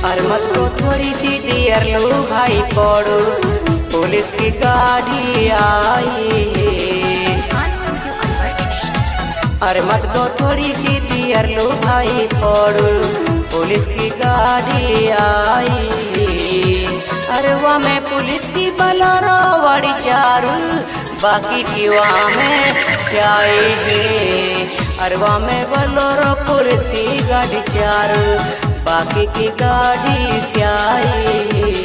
अरे मुझको थोड़ी सी देर लो भाई पड़ो, पुलिस की गाड़ी आई। अरे मुझको थोड़ी सी देर लो भाई पड़ो, पुलिस की गाड़ी आई। अरे वहाँ में पुलिस की बलोरो वाड़ी चारू, बाकी की वहाँ में स्याही है। अरे वहाँ में बलोरो पुलिस की गाड़ी चारू, बाकी की गाड़ी स्याही।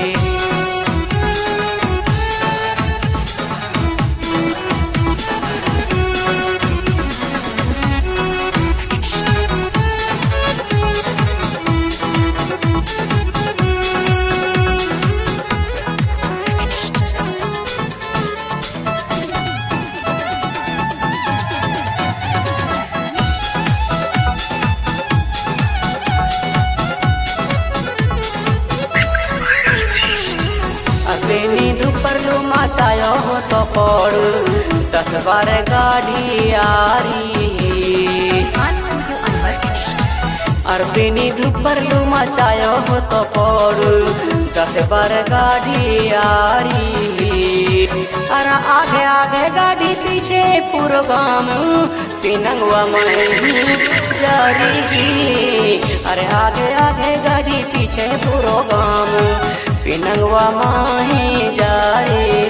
नींद पर लो मचायो हो तो पड़ू, 10 बार गाड़ी आ रही। अरे नींद पर लो मचायो हो तो पड़ू, 10 बार गाड़ी आ रही। अरे आगे आगे गाड़ी पीछे पूरा गाँव पिनंगवा में जा रही। अरे आगे आगे गाड़ी पीछे पूरा गाँव पिनंगवा माही जाए।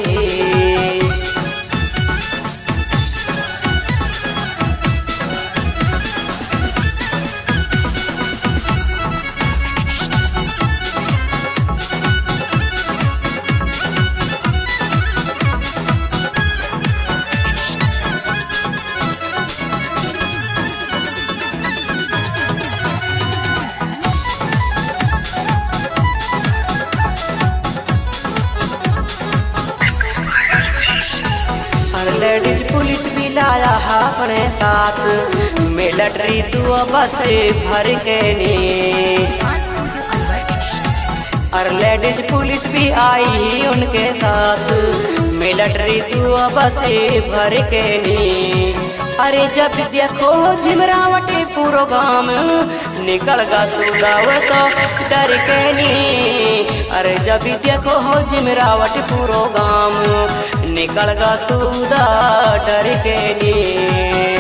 लेडीज पुलिस भी लाया अपने साथ, मिलिट्री तू बस भर के नी। और लेडीज पुलिस भी आई उनके साथ, मिलिट्री तू बस भर के नी। अरे जब देखो झिमरावटी पूरा गाँव निकल गा सुदावत डर के नी। अरे जब देखो हो झिमरावट पूरा गाँव निकल गा सुदा डर के नी।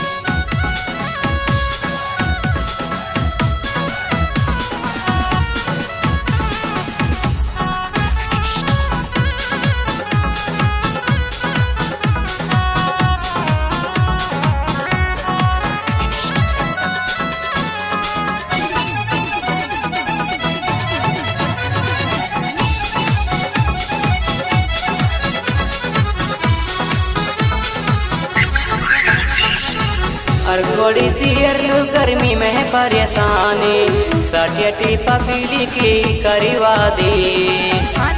और बड़ी देर लो गर्मी में परेशानी, सटियटी पपीली की करवा दी।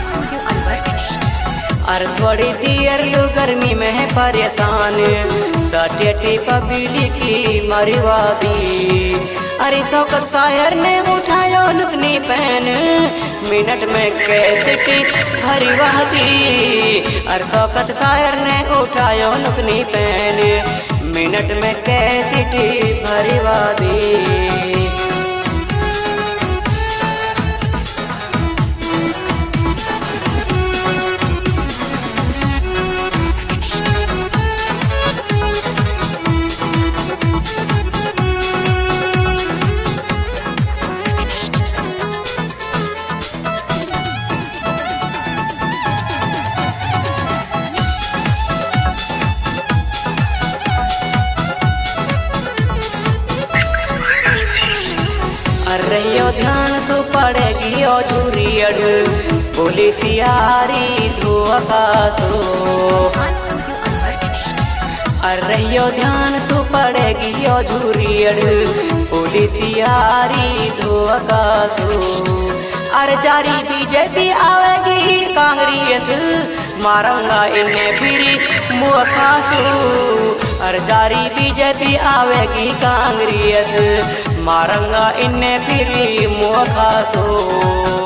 और थोड़ी देर लो गर्मी में परेशान, सटियटी पपीली की मरवा दी। अरे शौकत शायर ने उठायो लुकनी पहन, मिनट में कैसेटी भरवा दी। और शौकत शायर ने उठायो लुकनी पहन, मिनट में कैसेटी भरवा दी। रहियो ध्यान तो पड़ेगी ओ झूरियड, पुलिस यारी धोखा सो। रहियो ध्यान तो पड़ेगी ओ झूरियड, पुलिस यारी धोखा सो। अरे जारी बीजेपी आवेगी कांग्रेस, मारूंगा इन्हें फिरी मुँह खासू। अरे जारी बीजेपी आवेगी कांग्रेस, मारूंगा इन्हें फिरी मुँह खासू।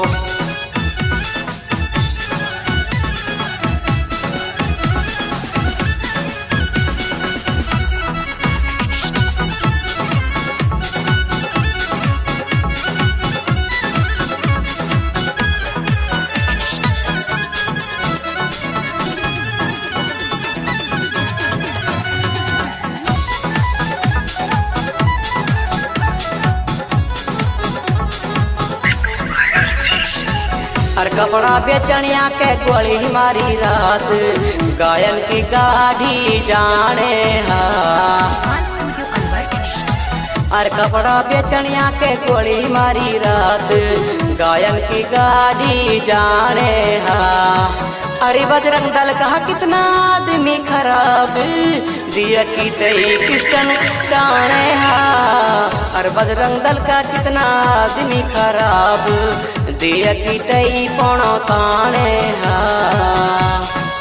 और कपड़ा बेचनिया के गोली मारी रात गायन की गाड़ी जाने हा। और कपड़ा बेचनिया के गोली मारी रात गायन की गाड़ी जाने हा। अरे बजरंग दल का कितना आदमी खराब दिया की तई पिस्टन ताने हा। और बजरंग दल का कितना आदमी खराब दिया की तई पौनो ताने हा।